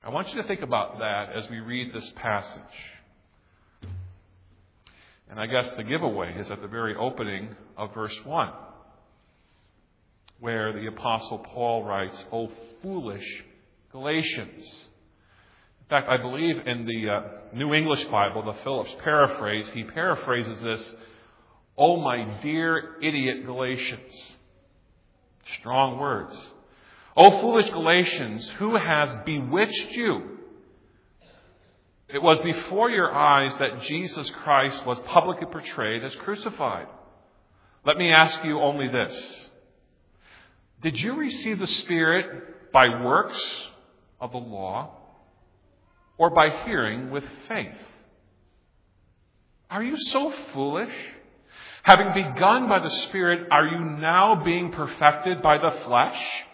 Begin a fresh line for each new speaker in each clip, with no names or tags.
I want you to think about that as we read this passage. And I guess the giveaway is at the very opening of verse 1, where the Apostle Paul writes, "O foolish Galatians." In fact, I believe in the New English Bible, the Phillips paraphrase, he paraphrases this, "O my dear idiot Galatians." Strong words. "O foolish Galatians, who has bewitched you? It was before your eyes that Jesus Christ was publicly portrayed as crucified. Let me ask you only this. Did you receive the Spirit by works of the law or by hearing with faith? Are you so foolish? Having begun by the Spirit, are you now being perfected by the flesh?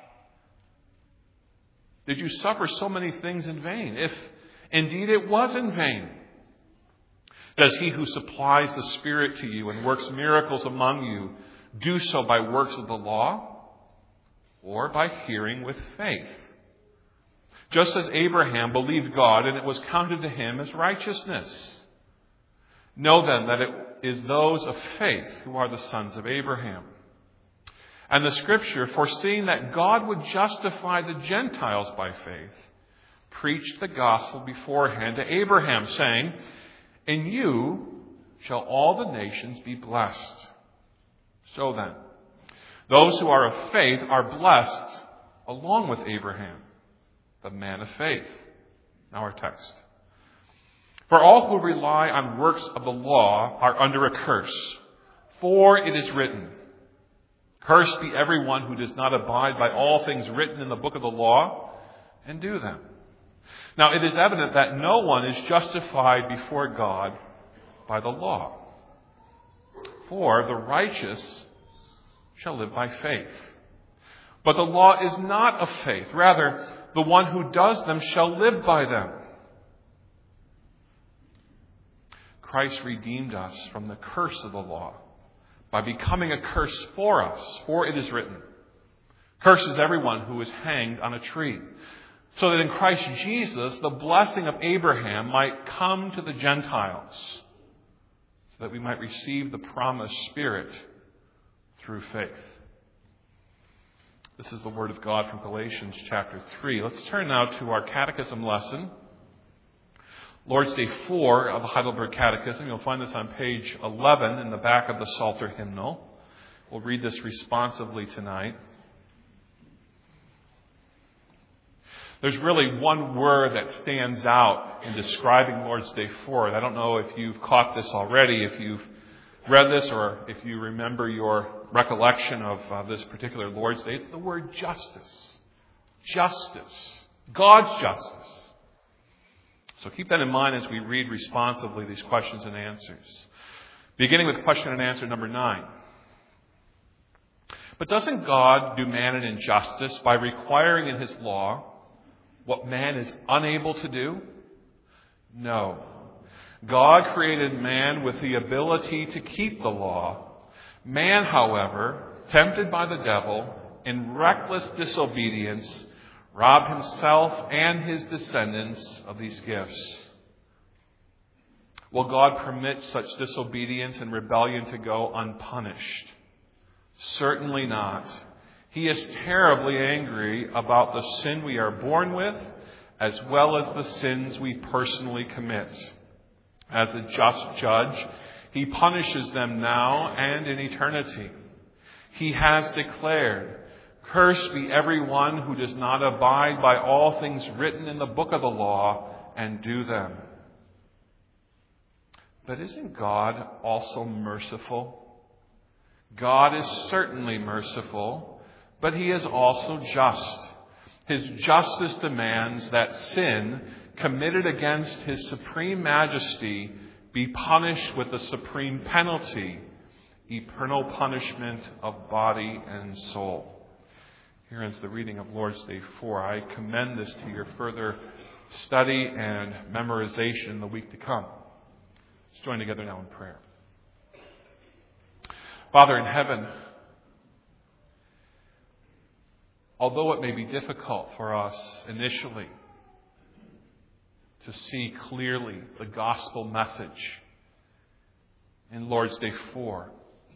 Did you suffer so many things in vain? If indeed it was in vain. Does he who supplies the Spirit to you and works miracles among you do so by works of the law or by hearing with faith? Just as Abraham believed God and it was counted to him as righteousness. Know then that it is those of faith who are the sons of Abraham. And the Scripture, foreseeing that God would justify the Gentiles by faith, preached the gospel beforehand to Abraham, saying, in you shall all the nations be blessed. So then, those who are of faith are blessed along with Abraham, the man of faith. Now our text. For all who rely on works of the law are under a curse. For it is written, cursed be everyone who does not abide by all things written in the book of the law and do them. Now it is evident that no one is justified before God by the law. For the righteous shall live by faith. But the law is not of faith. Rather, the one who does them shall live by them. Christ redeemed us from the curse of the law by becoming a curse for us. For it is written, curses everyone who is hanged on a tree. So that in Christ Jesus, the blessing of Abraham might come to the Gentiles, so that we might receive the promised Spirit through faith. This is the Word of God from Galatians chapter 3. Let's turn now to our catechism lesson. Lord's Day 4 of the Heidelberg Catechism. You'll find this on page 11 in the back of the Psalter hymnal. We'll read this responsively tonight. There's really one word that stands out in describing Lord's Day 4. I don't know if you've caught this already, if you've read this, or if you remember your recollection of this particular Lord's Day. It's the word justice. Justice. God's justice. So keep that in mind as we read responsively these questions and answers. Beginning with question and answer number 9. But doesn't God do man an injustice by requiring in his law what man is unable to do? No. God created man with the ability to keep the law. Man, however, tempted by the devil, in reckless disobedience, robbed himself and his descendants of these gifts. Will God permit such disobedience and rebellion to go unpunished? Certainly not. He is terribly angry about the sin we are born with, as well as the sins we personally commit. As a just judge, he punishes them now and in eternity. He has declared, cursed be everyone who does not abide by all things written in the book of the law and do them. But isn't God also merciful? God is certainly merciful, but he is also just. His justice demands that sin committed against his supreme majesty be punished with the supreme penalty, eternal punishment of body and soul. Here ends the reading of Lord's Day 4. I commend this to your further study and memorization in the week to come. Let's join together now in prayer. Father in heaven, although it may be difficult for us initially to see clearly the gospel message in Lord's Day 4,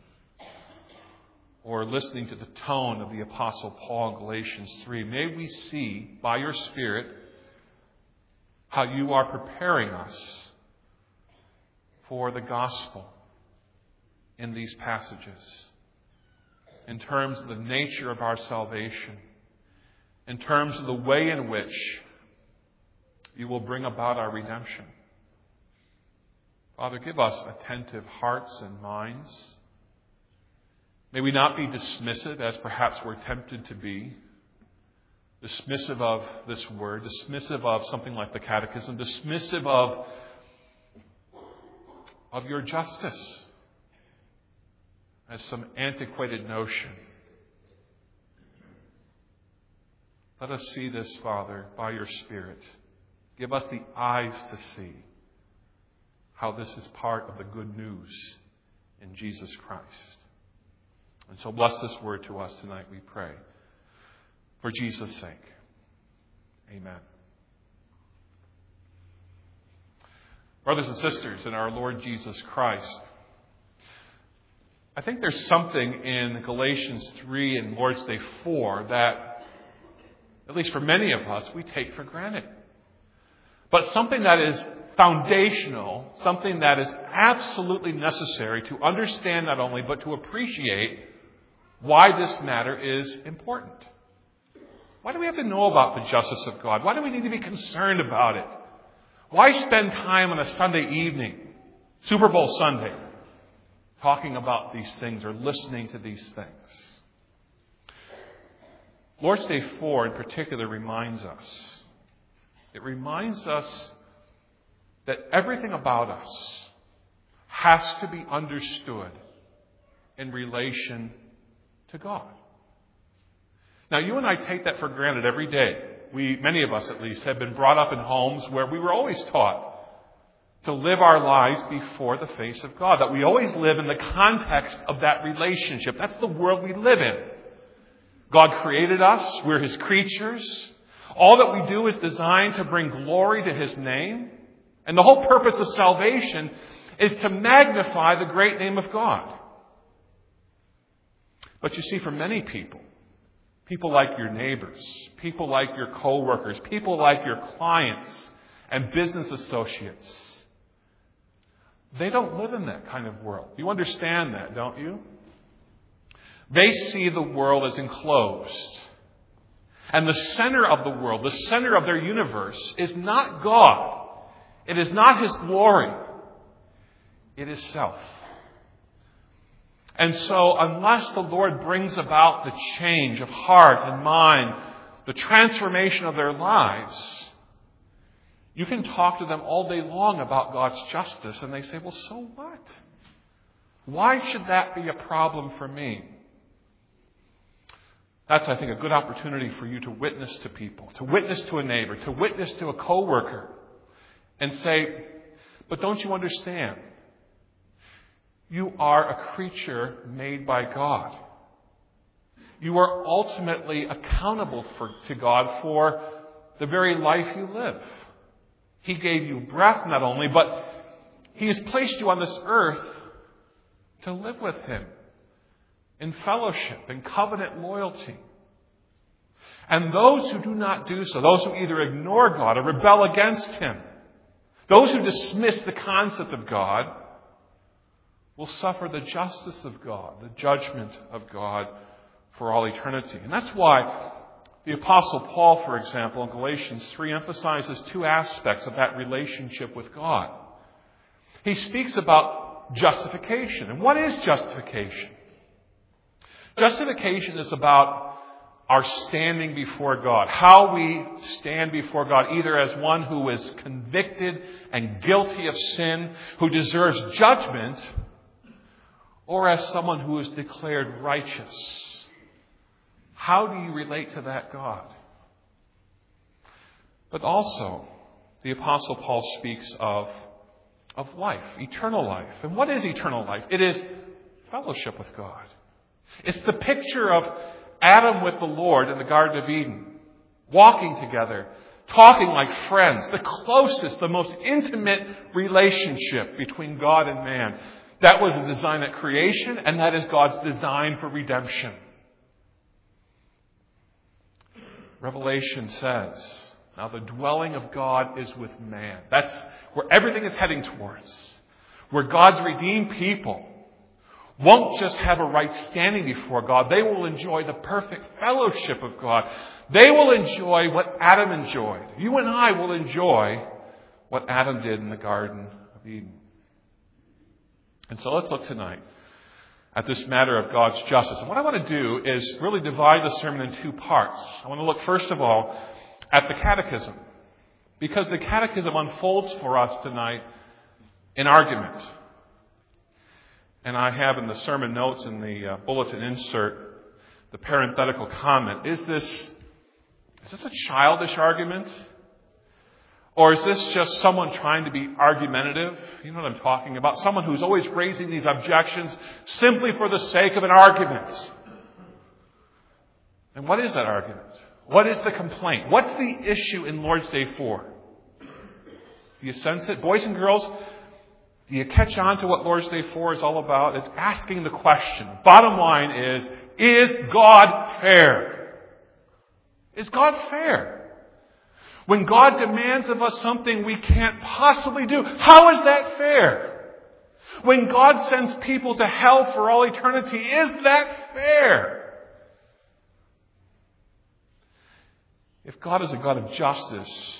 or listening to the tone of the Apostle Paul in Galatians 3. May we see, by your Spirit, how you are preparing us for the gospel in these passages, in terms of the nature of our salvation, in terms of the way in which you will bring about our redemption. Father, give us attentive hearts and minds. May we not be dismissive, as perhaps we're tempted to be, dismissive of this word, dismissive of something like the Catechism, dismissive of your justice as some antiquated notion. Let us see this, Father, by your Spirit. Give us the eyes to see how this is part of the good news in Jesus Christ. And so bless this word to us tonight, we pray. For Jesus' sake. Amen. Brothers and sisters in our Lord Jesus Christ, I think there's something in Galatians 3 and Lord's Day 4 that, at least for many of us, we take for granted. But something that is foundational, something that is absolutely necessary to understand not only, but to appreciate why this matter is important. Why do we have to know about the justice of God? Why do we need to be concerned about it? Why spend time on a Sunday evening, Super Bowl Sunday, talking about these things or listening to these things? Lord's Day 4 in particular reminds us. It reminds us that everything about us has to be understood in relation to God. Now, you and I take that for granted every day. Many of us at least, have been brought up in homes where we were always taught to live our lives before the face of God, that we always live in the context of that relationship. That's the world we live in. God created us. We're His creatures. All that we do is designed to bring glory to His name. And the whole purpose of salvation is to magnify the great name of God. But you see, for many people, people like your neighbors, people like your co-workers, people like your clients and business associates, they don't live in that kind of world. You understand that, don't you? They see the world as enclosed. And the center of the world, the center of their universe, is not God. It is not His glory. It is self. And so, unless the Lord brings about the change of heart and mind, the transformation of their lives, you can talk to them all day long about God's justice, and they say, well, so what? Why should that be a problem for me? That's, I think, a good opportunity for you to witness to people, to witness to a neighbor, to witness to a coworker, and say, but don't you understand? You are a creature made by God. You are ultimately accountable to God for the very life you live. He gave you breath not only, but He has placed you on this earth to live with Him in fellowship, in covenant loyalty. And those who do not do so, those who either ignore God or rebel against Him, those who dismiss the concept of God, will suffer the justice of God, the judgment of God for all eternity. And that's why the Apostle Paul, for example, in Galatians 3, emphasizes two aspects of that relationship with God. He speaks about justification. And what is justification? Justification is about our standing before God, how we stand before God, either as one who is convicted and guilty of sin, who deserves judgment, or as someone who is declared righteous. How do you relate to that God? But also, the Apostle Paul speaks of life, eternal life. And what is eternal life? It is fellowship with God. It's the picture of Adam with the Lord in the Garden of Eden, walking together, talking like friends, the closest, the most intimate relationship between God and man. That was the design at creation, and that is God's design for redemption. Revelation says, now the dwelling of God is with man. That's where everything is heading towards. Where God's redeemed people won't just have a right standing before God. They will enjoy the perfect fellowship of God. They will enjoy what Adam enjoyed. You and I will enjoy what Adam did in the Garden of Eden. And so let's look tonight at this matter of God's justice. And what I want to do is really divide the sermon in two parts. I want to look first of all at the Catechism, because the Catechism unfolds for us tonight in argument. And I have in the sermon notes in the bulletin insert the parenthetical comment. Is this a childish argument? Or is this just someone trying to be argumentative? You know what I'm talking about? Someone who's always raising these objections simply for the sake of an argument. And what is that argument? What is the complaint? What's the issue in Lord's Day 4? Do you sense it? Boys and girls, do you catch on to what Lord's Day 4 is all about? It's asking the question. Bottom line is God fair? Is God fair? When God demands of us something we can't possibly do, how is that fair? When God sends people to hell for all eternity, is that fair? If God is a God of justice,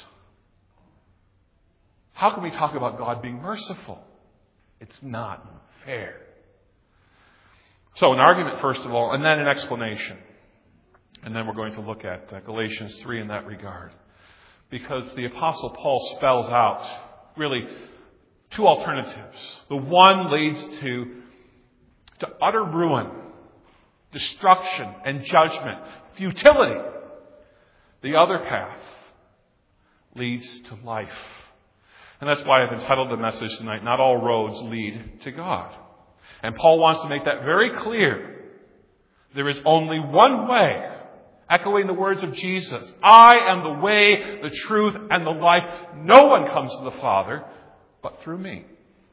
how can we talk about God being merciful? It's not fair. So an argument, first of all, and then an explanation. And then we're going to look at Galatians 3 in that regard. Because the Apostle Paul spells out really two alternatives. The one leads to utter ruin, destruction, and judgment, futility. The other path leads to life. And that's why I've entitled the message tonight, Not All Roads Lead to God. And Paul wants to make that very clear. There is only one way, echoing the words of Jesus. I am the way, the truth, and the life. No one comes to the Father but through me.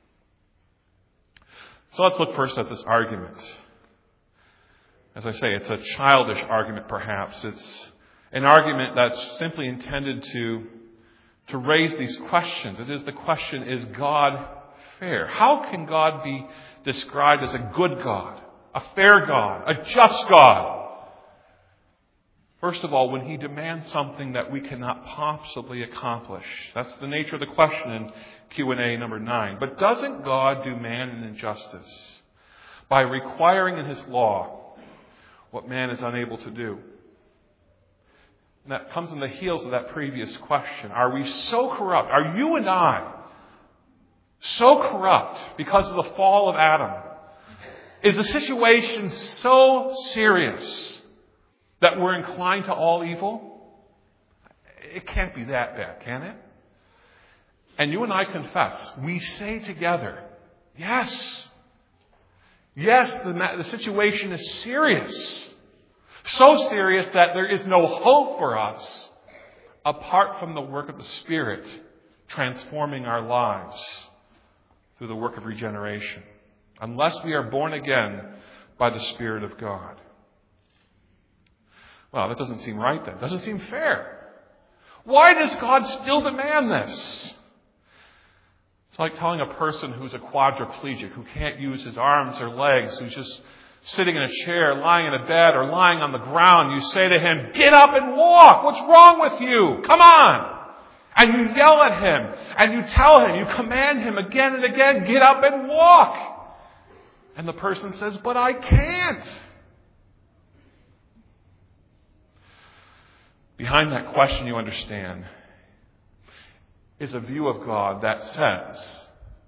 So let's look first at this argument. As I say, it's a childish argument perhaps. It's an argument that's simply intended to raise these questions. It is the question, is God fair? How can God be described as a good God, a fair God, a just God? First of all, when He demands something that we cannot possibly accomplish. That's the nature of the question in Q&A number 9. But doesn't God do man an injustice by requiring in His law what man is unable to do? And that comes on the heels of that previous question. Are we so corrupt? Are you and I so corrupt because of the fall of Adam? Is the situation so serious that we're inclined to all evil? It can't be that bad, can it? And you and I confess, we say together, yes, the situation is serious. So serious that there is no hope for us apart from the work of the Spirit transforming our lives through the work of regeneration. Unless we are born again by the Spirit of God. Well, that doesn't seem right then. It doesn't seem fair. Why does God still demand this? It's like telling a person who's a quadriplegic, who can't use his arms or legs, who's just sitting in a chair, lying in a bed, or lying on the ground. You say to him, get up and walk. What's wrong with you? Come on. And you yell at him, and you tell him, you command him again and again, get up and walk. And the person says, but I can't. Behind that question, you understand, is a view of God that says,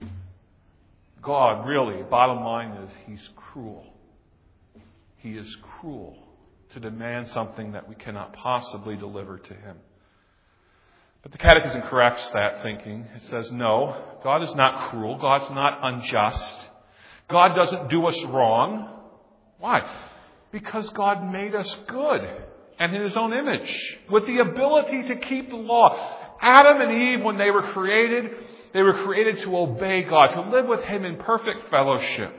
God really, bottom line is, He's cruel. He is cruel to demand something that we cannot possibly deliver to Him. But the Catechism corrects that thinking. It says, no, God is not cruel. God's not unjust. God doesn't do us wrong. Why? Because God made us good. and in His own image, with the ability to keep the law. Adam and Eve, when they were created to obey God, to live with Him in perfect fellowship.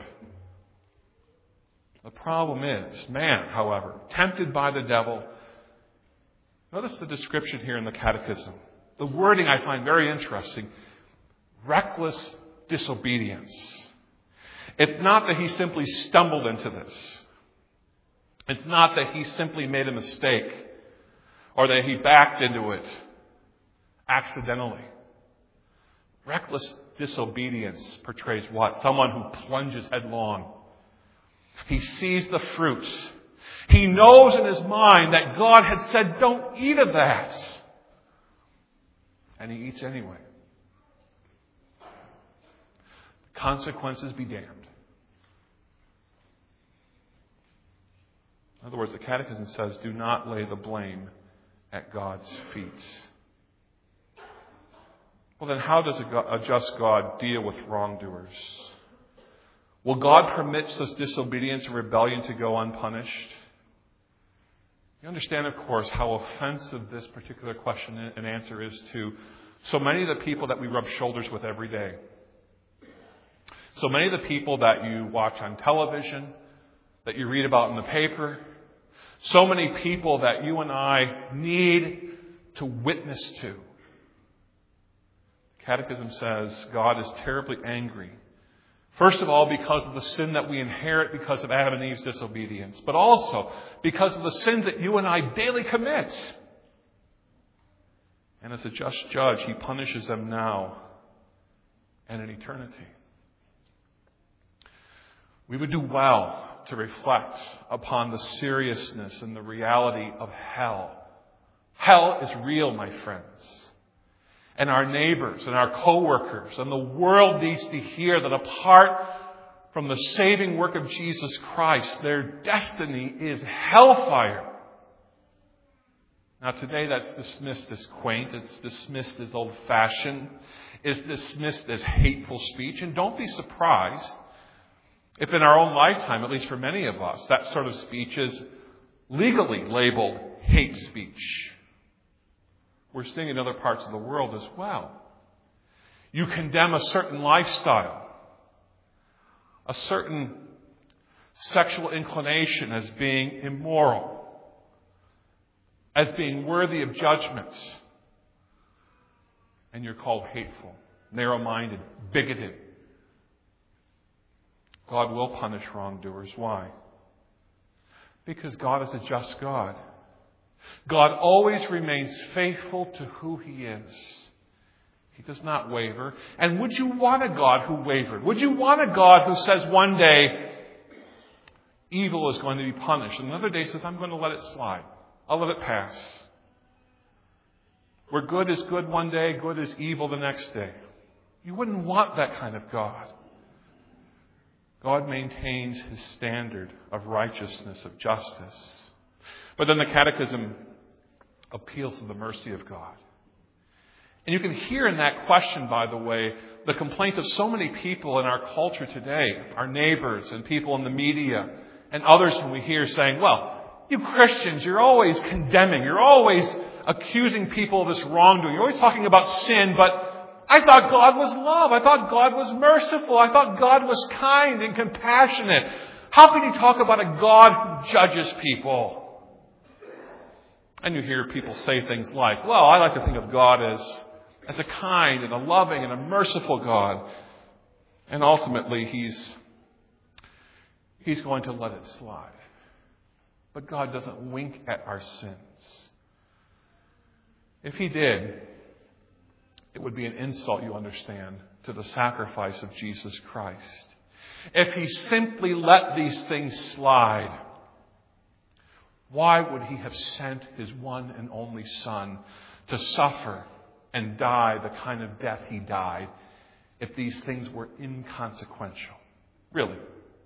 The problem is, man, however, tempted by the devil. Notice the description here in the Catechism. The wording I find very interesting. Reckless disobedience. It's not that he simply stumbled into this. It's not that he simply made a mistake or that he backed into it accidentally. Reckless disobedience portrays what? Someone who plunges headlong. He sees the fruit. He knows in his mind that God had said, don't eat of that. And he eats anyway. Consequences be damned. In other words, the Catechism says, do not lay the blame at God's feet. Well, then how does a just God deal with wrongdoers? Will God permit such disobedience and rebellion to go unpunished? You understand, of course, how offensive this particular question and answer is to so many of the people that we rub shoulders with every day. So many of the people that you watch on television, that you read about in the paper, so many people that you and I need to witness to. Catechism says God is terribly angry. First of all, because of the sin that we inherit because of Adam and Eve's disobedience, but also because of the sins that you and I daily commit. And as a just judge, He punishes them now and in eternity. We would do well to reflect upon the seriousness and the reality of hell. Hell is real, my friends. And our neighbors and our co-workers and the world needs to hear that apart from the saving work of Jesus Christ, their destiny is hellfire. Now today that's dismissed as quaint, it's dismissed as old-fashioned, it's dismissed as hateful speech. And don't be surprised if in our own lifetime, at least for many of us, that sort of speech is legally labeled hate speech. We're seeing in other parts of the world as well. You condemn a certain lifestyle, a certain sexual inclination as being immoral, as being worthy of judgment, and you're called hateful, narrow-minded, bigoted. God will punish wrongdoers. Why? Because God is a just God. God always remains faithful to who He is. He does not waver. And would you want a God who wavered? Would you want a God who says one day evil is going to be punished, and another day says, I'm going to let it slide. I'll let it pass. Where good is good one day, good is evil the next day. You wouldn't want that kind of God. God maintains His standard of righteousness, of justice. But then the Catechism appeals to the mercy of God. And you can hear in that question, by the way, the complaint of so many people in our culture today, our neighbors and people in the media and others whom we hear saying, well, you Christians, you're always condemning, you're always accusing people of this wrongdoing, you're always talking about sin, but I thought God was love. I thought God was merciful. I thought God was kind and compassionate. How can you talk about a God who judges people? And you hear people say things like, well, I like to think of God as a kind and a loving and a merciful God. And ultimately, He's going to let it slide. But God doesn't wink at our sins. If He did, it would be an insult, you understand, to the sacrifice of Jesus Christ. If He simply let these things slide, why would He have sent His one and only Son to suffer and die the kind of death He died if these things were inconsequential? Really.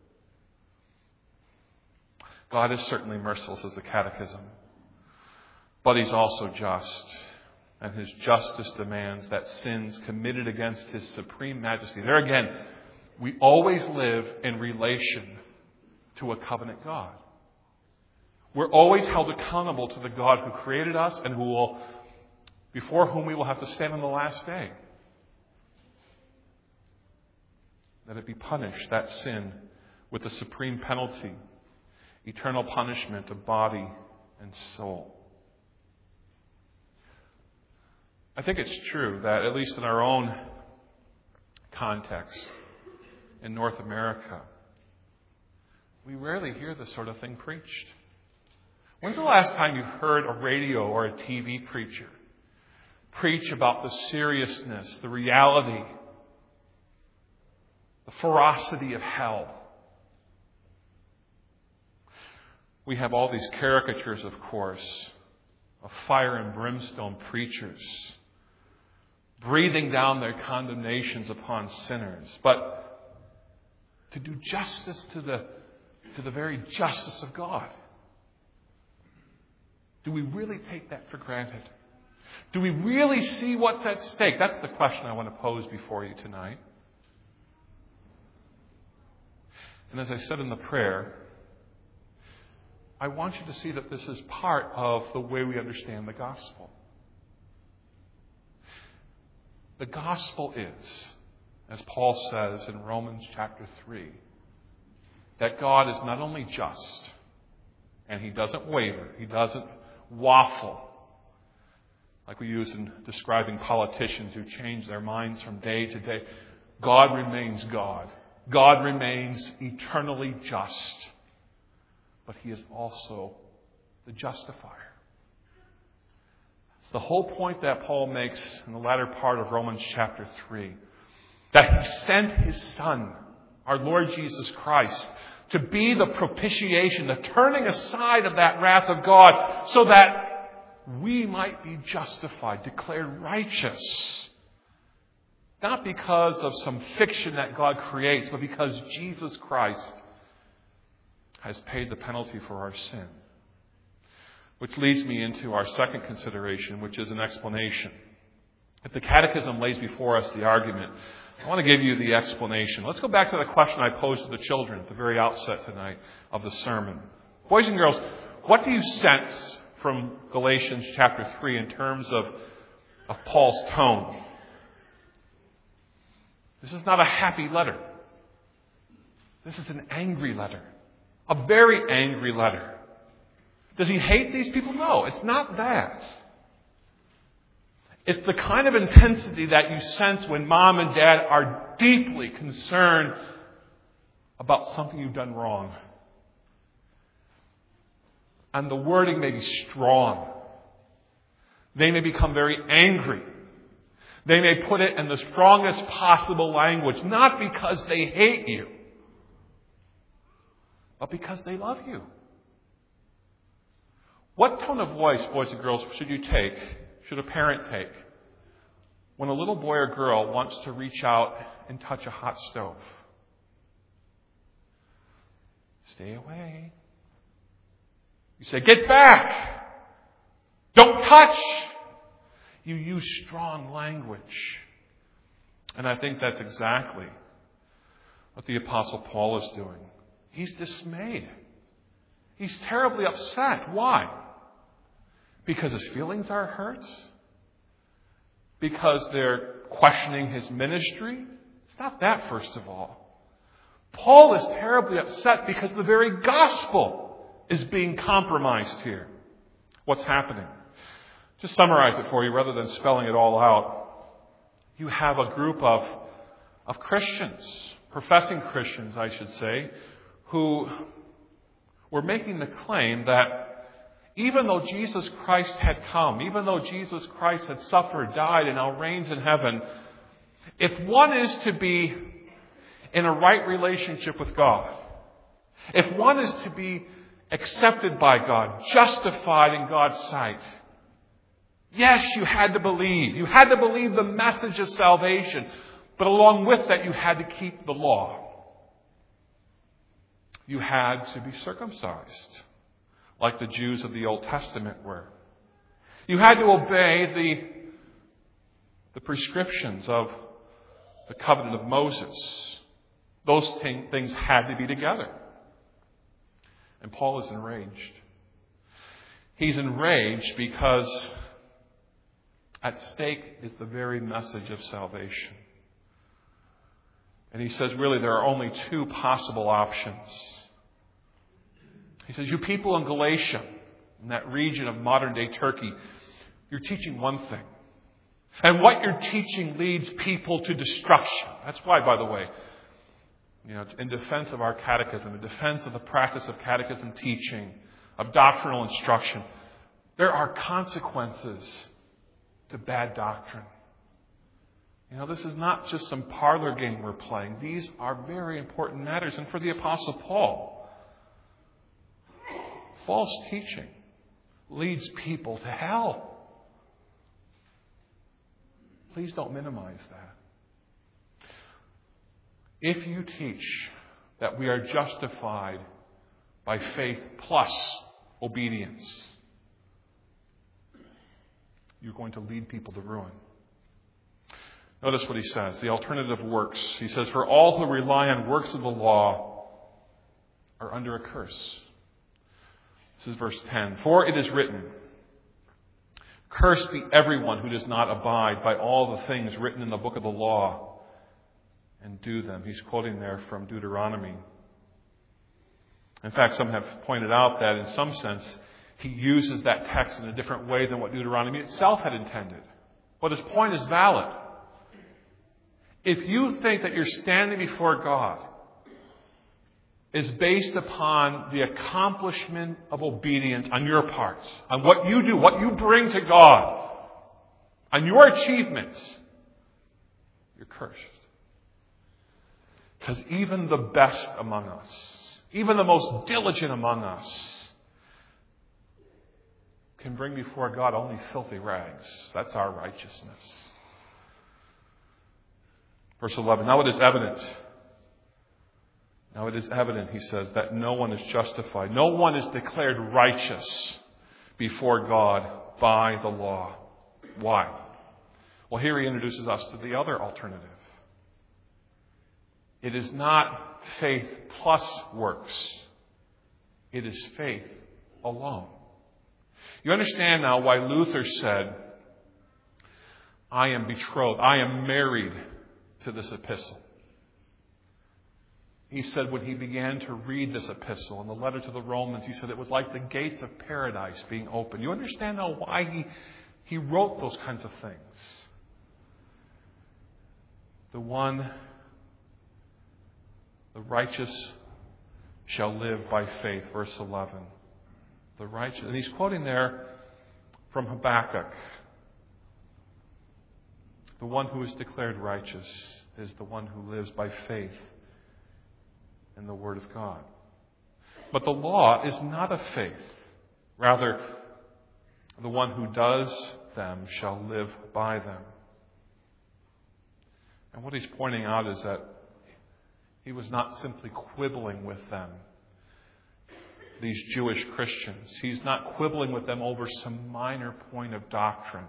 God is certainly merciful, says the Catechism, but He's also just. And His justice demands that sins committed against His supreme majesty. There again, we always live in relation to a covenant God. We're always held accountable to the God who created us and before whom we will have to stand on the last day. That it be punished, that sin, with the supreme penalty, eternal punishment of body and soul. I think it's true that, at least in our own context in North America, we rarely hear this sort of thing preached. When's the last time you heard a radio or a TV preacher preach about the seriousness, the reality, the ferocity of hell? We have all these caricatures, of course, of fire and brimstone preachers breathing down their condemnations upon sinners. But to do justice to the very justice of God, do we really take that for granted? Do we really see what's at stake? That's the question I want to pose before you tonight. And as I said in the prayer, I want you to see that this is part of the way we understand the gospel. The gospel is, as Paul says in Romans chapter 3, that God is not only just, and He doesn't waver, He doesn't waffle, like we use in describing politicians who change their minds from day to day. God remains God. God remains eternally just. But He is also the justifier. It's the whole point that Paul makes in the latter part of Romans chapter 3. That He sent His Son, our Lord Jesus Christ, to be the propitiation, the turning aside of that wrath of God, so that we might be justified, declared righteous. Not because of some fiction that God creates, but because Jesus Christ has paid the penalty for our sin. Which leads me into our second consideration, which is an explanation. If the Catechism lays before us the argument, I want to give you the explanation. Let's go back to the question I posed to the children at the very outset tonight of the sermon. Boys and girls, what do you sense from Galatians chapter 3 in terms of Paul's tone? This is not a happy letter. This is an angry letter. A very angry letter. Does he hate these people? No, it's not that. It's the kind of intensity that you sense when mom and dad are deeply concerned about something you've done wrong. And the wording may be strong. They may become very angry. They may put it in the strongest possible language, not because they hate you, but because they love you. What tone of voice, boys and girls, should a parent take when a little boy or girl wants to reach out and touch a hot stove? Stay away. You say, get back. Don't touch. You use strong language. And I think that's exactly what the Apostle Paul is doing. He's dismayed. He's terribly upset. Why? Because his feelings are hurt? Because they're questioning his ministry? It's not that, first of all. Paul is terribly upset because the very gospel is being compromised here. What's happening? Just summarize it for you rather than spelling it all out. You have a group of Christians, professing Christians, I should say, who were making the claim that even though Jesus Christ had come, even though Jesus Christ had suffered, died, and now reigns in heaven, if one is to be in a right relationship with God, if one is to be accepted by God, justified in God's sight, yes, you had to believe. You had to believe the message of salvation. But along with that, you had to keep the law. You had to be circumcised, like the Jews of the Old Testament were. You had to obey the prescriptions of the covenant of Moses. Those things had to be together. And Paul is enraged. He's enraged because at stake is the very message of salvation. And he says, really, there are only two possible options. He says, you people in Galatia, in that region of modern-day Turkey, you're teaching one thing. And what you're teaching leads people to destruction. That's why, by the way, in defense of our catechism, in defense of the practice of catechism teaching, of doctrinal instruction, there are consequences to bad doctrine. This is not just some parlor game we're playing. These are very important matters. And for the Apostle Paul, false teaching leads people to hell. Please don't minimize that. If you teach that we are justified by faith plus obedience, you're going to lead people to ruin. Notice what he says, the alternative works. He says, for all who rely on works of the law are under a curse. This is verse 10. For it is written, cursed be everyone who does not abide by all the things written in the book of the law and do them. He's quoting there from Deuteronomy. In fact, some have pointed out that in some sense, he uses that text in a different way than what Deuteronomy itself had intended. But his point is valid. If you think that you're standing before God is based upon the accomplishment of obedience on your part, on what you do, what you bring to God, on your achievements, you're cursed. Because even the best among us, even the most diligent among us, can bring before God only filthy rags. That's our righteousness. Verse 11, now it is evident, he says, that no one is justified. No one is declared righteous before God by the law. Why? Well, here he introduces us to the other alternative. It is not faith plus works. It is faith alone. You understand now why Luther said, I am betrothed, I am married to this epistle. He said when he began to read this epistle and the letter to the Romans, he said it was like the gates of paradise being opened. You understand now why he wrote those kinds of things. The righteous shall live by faith, verse 11. The righteous. And he's quoting there from Habakkuk. The one who is declared righteous is the one who lives by faith in the Word of God. But the law is not of faith. Rather, the one who does them shall live by them. And what he's pointing out is that he was not simply quibbling with them, these Jewish Christians. He's not quibbling with them over some minor point of doctrine.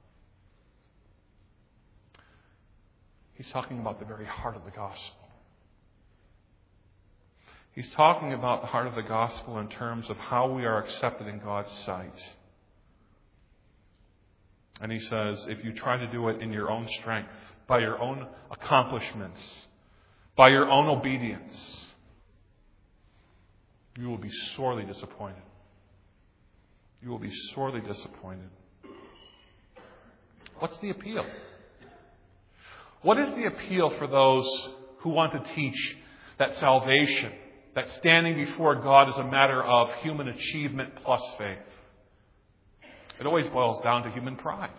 He's talking about the very heart of the gospel. He's talking about the heart of the gospel in terms of how we are accepted in God's sight. And he says, if you try to do it in your own strength, by your own accomplishments, by your own obedience, you will be sorely disappointed. You will be sorely disappointed. What's the appeal? What is the appeal for those who want to teach that salvation, that standing before God is a matter of human achievement plus faith? It always boils down to human pride.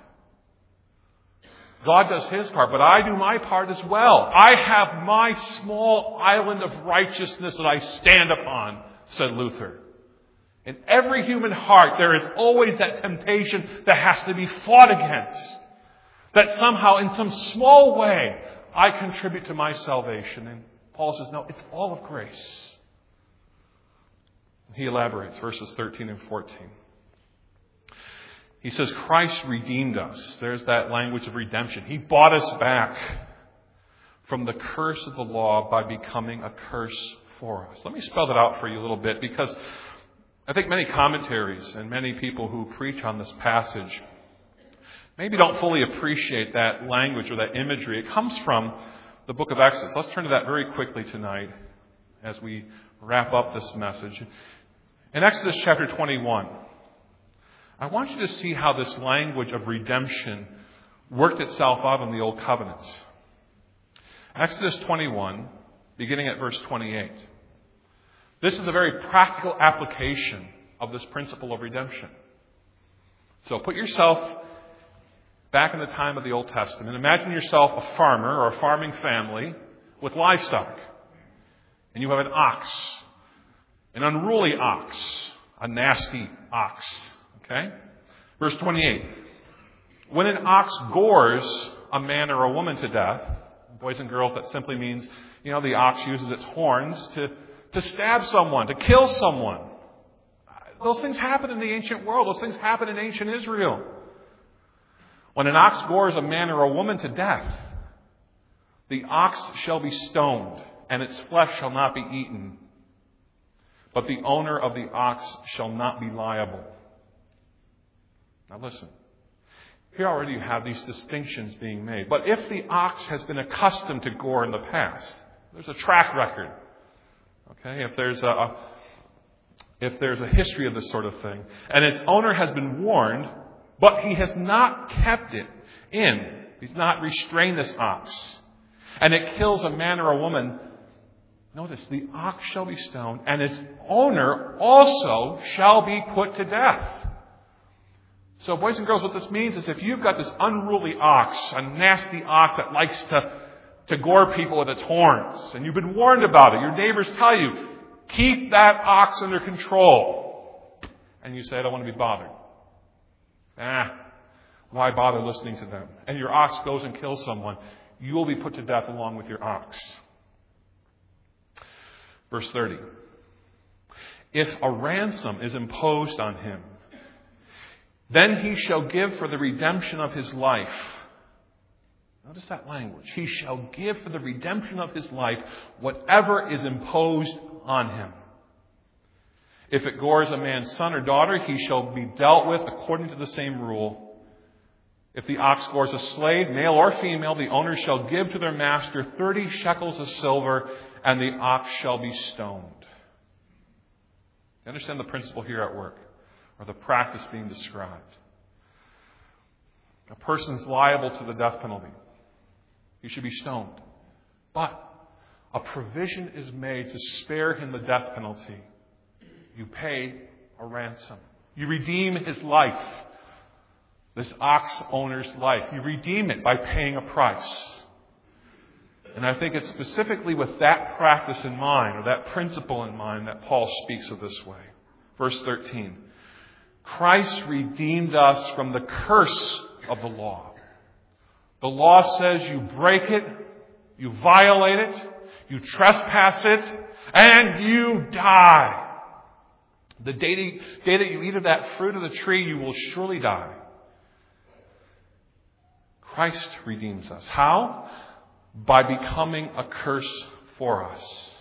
God does His part, but I do my part as well. I have my small island of righteousness that I stand upon, said Luther. In every human heart, there is always that temptation that has to be fought against. That somehow, in some small way, I contribute to my salvation. And Paul says, no, it's all of grace. He elaborates, verses 13 and 14. He says, Christ redeemed us. There's that language of redemption. He bought us back from the curse of the law by becoming a curse for us. Let me spell that out for you a little bit, because I think many commentaries and many people who preach on this passage maybe don't fully appreciate that language or that imagery. It comes from the book of Exodus. Let's turn to that very quickly tonight as we wrap up this message. In Exodus chapter 21, I want you to see how this language of redemption worked itself out in the Old Covenant. Exodus 21, beginning at verse 28. This is a very practical application of this principle of redemption. So put yourself back in the time of the Old Testament. Imagine yourself a farmer or a farming family with livestock. And you have an ox, an unruly ox, a nasty ox. Okay? Verse 28. When an ox gores a man or a woman to death, boys and girls, that simply means, the ox uses its horns to stab someone, to kill someone. Those things happen in the ancient world. Those things happen in ancient Israel. When an ox gores a man or a woman to death, the ox shall be stoned, and its flesh shall not be eaten. But the owner of the ox shall not be liable. Now listen. Here already you have these distinctions being made. But if the ox has been accustomed to gore in the past, there's a track record. Okay, if there's a history of this sort of thing, and its owner has been warned, but he has not kept it in, he's not restrained this ox, and it kills a man or a woman, notice, the ox shall be stoned, and its owner also shall be put to death. So, boys and girls, what this means is if you've got this unruly ox, a nasty ox that likes to gore people with its horns, and you've been warned about it, your neighbors tell you, keep that ox under control. And you say, I don't want to be bothered. Why bother listening to them? And your ox goes and kills someone. You will be put to death along with your ox. Verse 30. If a ransom is imposed on him, then he shall give for the redemption of his life. Notice that language. He shall give for the redemption of his life whatever is imposed on him. If it gores a man's son or daughter, he shall be dealt with according to the same rule. If the ox gores a slave, male or female, the owner shall give to their master 30 shekels of silver, and the ox shall be stoned. You understand the principle here at work, or the practice being described? A person's liable to the death penalty. He should be stoned. But a provision is made to spare him the death penalty. You pay a ransom. You redeem his life. This ox owner's life. You redeem it by paying a price. And I think it's specifically with that practice in mind, or that principle in mind, that Paul speaks of this way. Verse 13. Christ redeemed us from the curse of the law. The law says you break it, you violate it, you trespass it, and you die. The day that you eat of that fruit of the tree, you will surely die. Christ redeems us. How? By becoming a curse for us.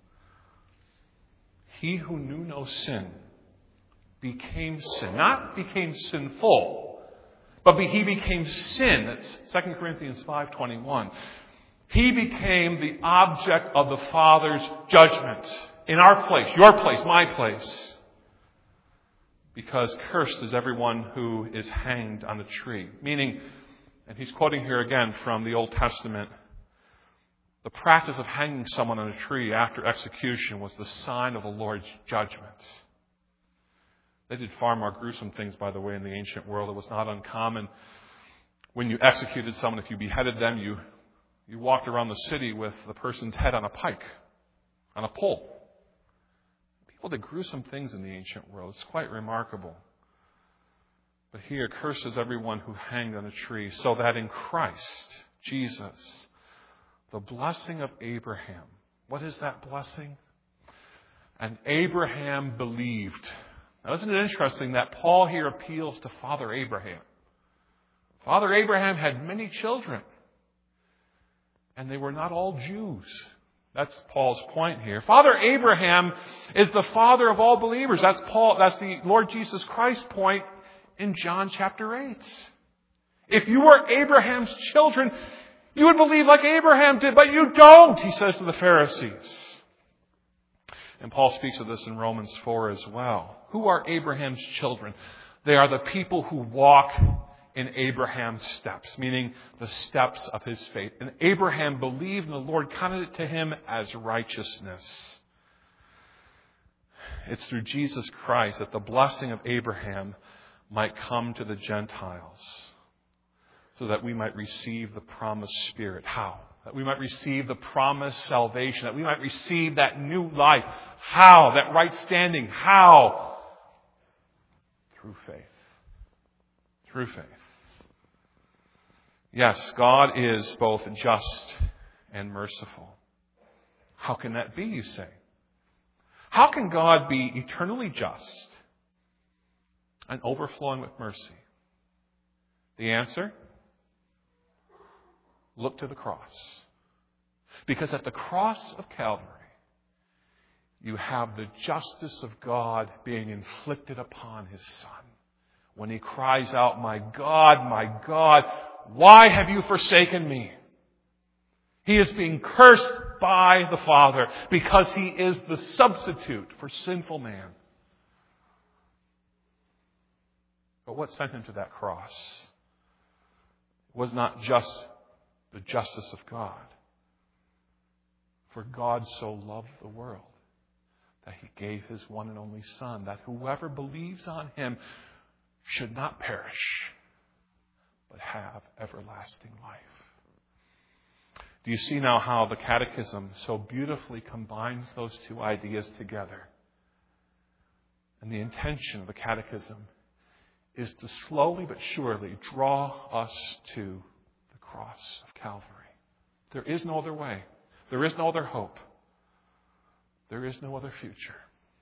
He who knew no sin became sin. Not became sinful, but he became sin. That's 2 Corinthians 5:21. He became the object of the Father's judgment in our place, your place, my place. Because cursed is everyone who is hanged on a tree. Meaning, and he's quoting here again from the Old Testament, the practice of hanging someone on a tree after execution was the sign of the Lord's judgment. They did far more gruesome things, by the way, in the ancient world. It was not uncommon when you executed someone, if you beheaded them, you walked around the city with the person's head on a pike, on a pole. People did gruesome things in the ancient world. It's quite remarkable. But here, cursed is everyone who hanged on a tree, so that in Christ, Jesus, the blessing of Abraham. What is that blessing? And Abraham believed. Now, isn't it interesting that Paul here appeals to Father Abraham? Father Abraham had many children, and they were not all Jews. That's Paul's point here. Father Abraham is the father of all believers. That's the Lord Jesus Christ's point in John chapter 8. If you were Abraham's children, you would believe like Abraham did, but you don't, he says to the Pharisees. And Paul speaks of this in Romans 4 as well. Who are Abraham's children? They are the people who walk in Abraham's steps, meaning the steps of his faith. And Abraham believed, and the Lord counted it to him as righteousness. It's through Jesus Christ that the blessing of Abraham might come to the Gentiles, so that we might receive the promised Spirit. How? That we might receive the promised salvation, that we might receive that new life. How? That right standing. How? Through faith. Through faith. Yes, God is both just and merciful. How can that be, you say? How can God be eternally just and overflowing with mercy? The answer? Look to the cross. Because at the cross of Calvary, you have the justice of God being inflicted upon His Son. When He cries out, my God, why have you forsaken me? He is being cursed by the Father because He is the substitute for sinful man. But what sent Him to that cross was not just the justice of God. For God so loved the world that He gave His one and only Son, that whoever believes on Him should not perish, but have everlasting life. Do you see now how the Catechism so beautifully combines those two ideas together? And the intention of the Catechism is to slowly but surely draw us to the cross of Calvary. There is no other way. There is no other hope. There is no other future.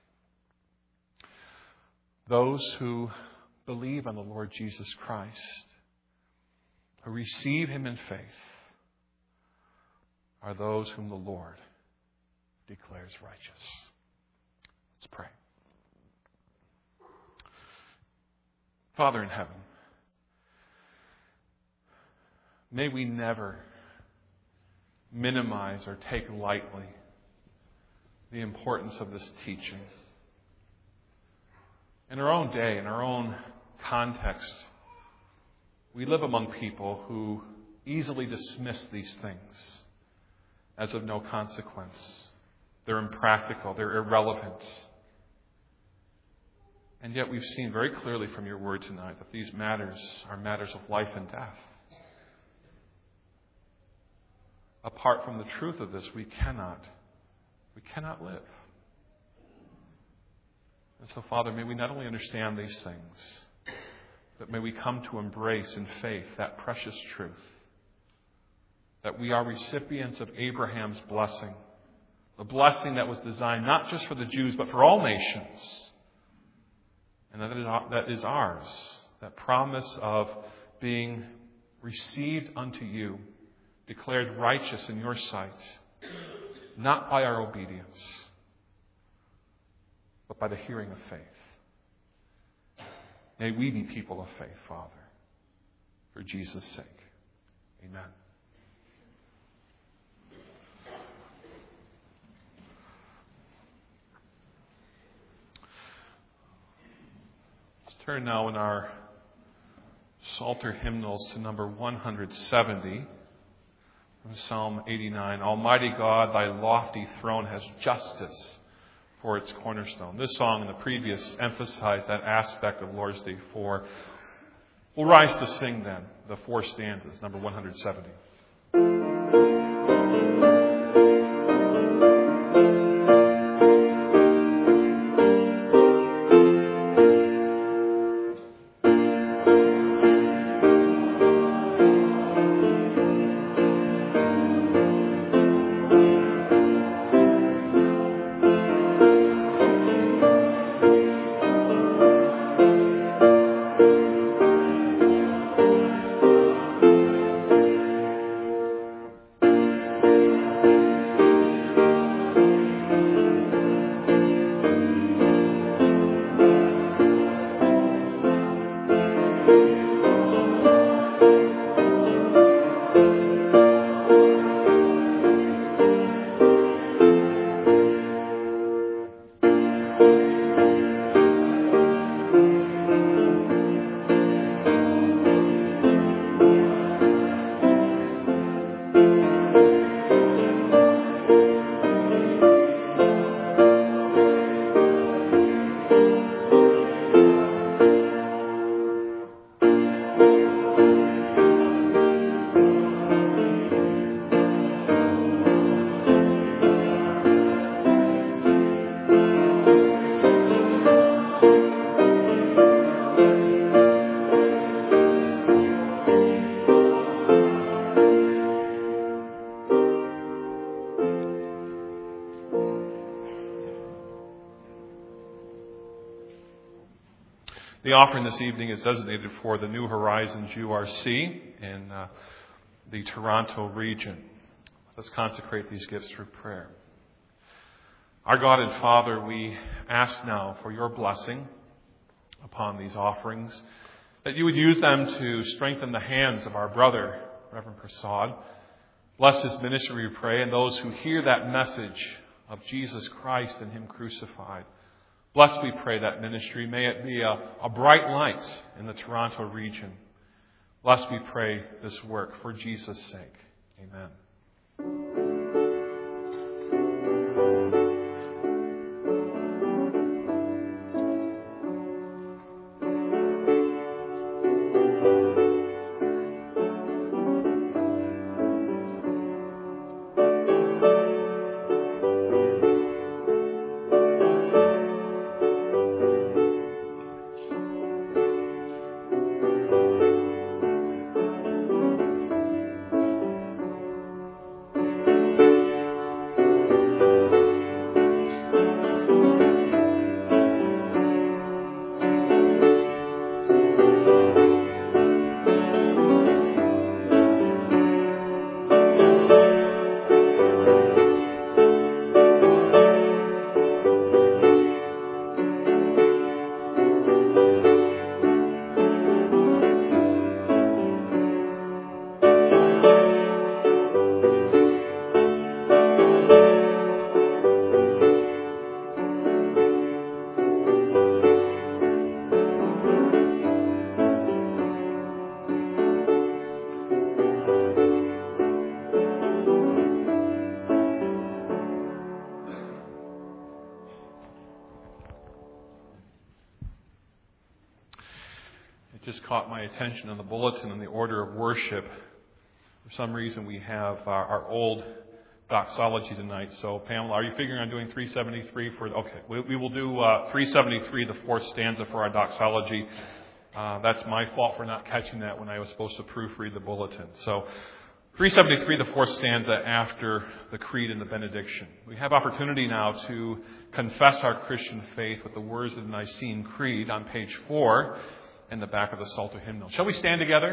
Those who believe on the Lord Jesus Christ, who receive Him in faith, are those whom the Lord declares righteous. Let's pray. Father in heaven, may we never minimize or take lightly the importance of this teaching. In our own day, in our own context, we live among people who easily dismiss these things as of no consequence. They're impractical. They're irrelevant. And yet we've seen very clearly from your word tonight that these matters are matters of life and death. Apart from the truth of this, we cannot live. And so, Father, may we not only understand these things, but may we come to embrace in faith that precious truth, that we are recipients of Abraham's blessing, the blessing that was designed not just for the Jews, but for all nations. And that is ours, that promise of being received unto you, declared righteous in your sight, not by our obedience, but by the hearing of faith. May we be people of faith, Father, for Jesus' sake. Amen. Let's turn now in our Psalter hymnals to number 170 from Psalm 89. Almighty God, thy lofty throne has justice for its cornerstone. This song and the previous emphasize that aspect of Lord's Day 4. We'll rise to sing then the four stanzas, number 170. The offering this evening is designated for the New Horizons URC in the Toronto region. Let's consecrate these gifts through prayer. Our God and Father, we ask now for your blessing upon these offerings, that you would use them to strengthen the hands of our brother, Reverend Prasad. Bless his ministry, we pray, and those who hear that message of Jesus Christ and him crucified. Bless, we pray, that ministry. May it be a bright light in the Toronto region. Bless, we pray, this work for Jesus' sake. Amen. Just caught my attention on the bulletin in the order of worship. For some reason, we have our old doxology tonight. So, Pamela, are you figuring on doing 373 for? Okay, we will do 373, the fourth stanza for our doxology. That's my fault for not catching that when I was supposed to proofread the bulletin. So, 373, the fourth stanza after the creed and the benediction. We have opportunity now to confess our Christian faith with the words of the Nicene Creed on page 4. In the back of the Psalter hymnal. Shall we stand together?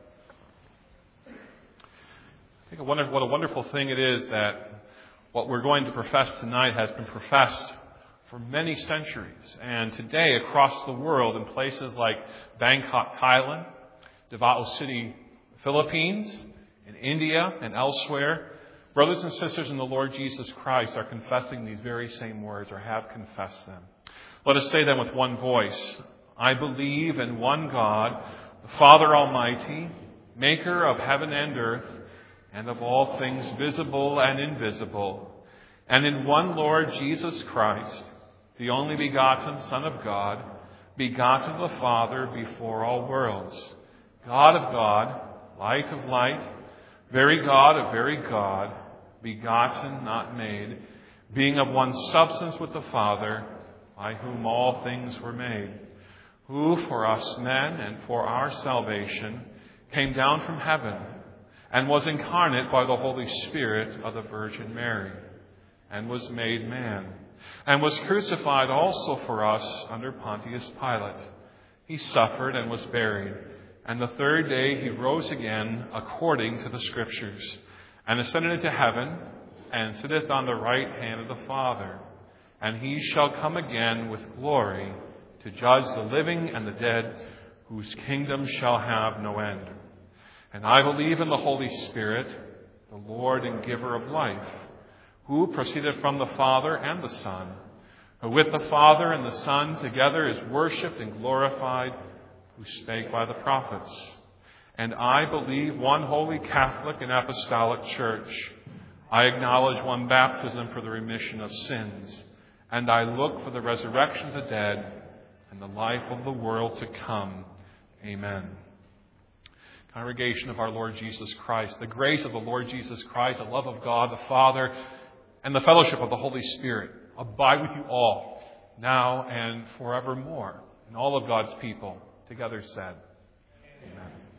I think what a wonderful thing it is that what we're going to profess tonight has been professed for many centuries. And today, across the world, in places like Bangkok, Thailand, Davao City, Philippines, in India, and elsewhere, brothers and sisters in the Lord Jesus Christ are confessing these very same words, or have confessed them. Let us say them with one voice. I believe in one God, the Father Almighty, maker of heaven and earth, and of all things visible and invisible, and in one Lord Jesus Christ, the only begotten Son of God, begotten of the Father before all worlds, God of God, light of light, very God of very God, begotten, not made, being of one substance with the Father, by whom all things were made, who for us men and for our salvation came down from heaven and was incarnate by the Holy Spirit of the Virgin Mary, and was made man, and was crucified also for us under Pontius Pilate. He suffered and was buried, and the third day he rose again according to the Scriptures, and ascended into heaven, and sitteth on the right hand of the Father. And he shall come again with glory to judge the living and the dead, whose kingdom shall have no end. And I believe in the Holy Spirit, the Lord and giver of life, who proceeded from the Father and the Son, who with the Father and the Son together is worshipped and glorified, who spake by the prophets. And I believe one holy Catholic and Apostolic Church. I acknowledge one baptism for the remission of sins, and I look for the resurrection of the dead and the life of the world to come. Amen. Congregation of our Lord Jesus Christ, the grace of the Lord Jesus Christ, the love of God the Father, and the fellowship of the Holy Spirit abide with you all, now and forevermore. And all of God's people together said, Amen.